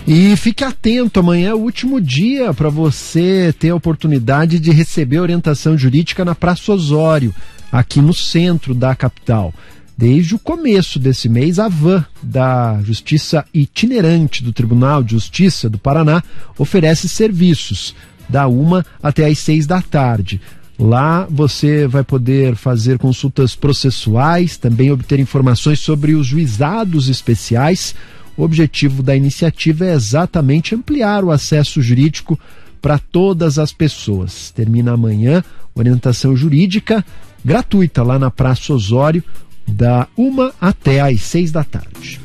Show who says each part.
Speaker 1: E fique atento, amanhã é o último dia para você ter a oportunidade de receber orientação jurídica na Praça Osório, aqui no centro da capital. Desde o começo desse mês, a van da Justiça Itinerante do Tribunal de Justiça do Paraná oferece serviços da 1 até às 6 da tarde. Lá você vai poder fazer consultas processuais, também obter informações sobre os juizados especiais. O objetivo da iniciativa é exatamente ampliar o acesso jurídico para todas as pessoas. Termina amanhã orientação jurídica gratuita lá na Praça Osório, da 1 até às 6 da tarde.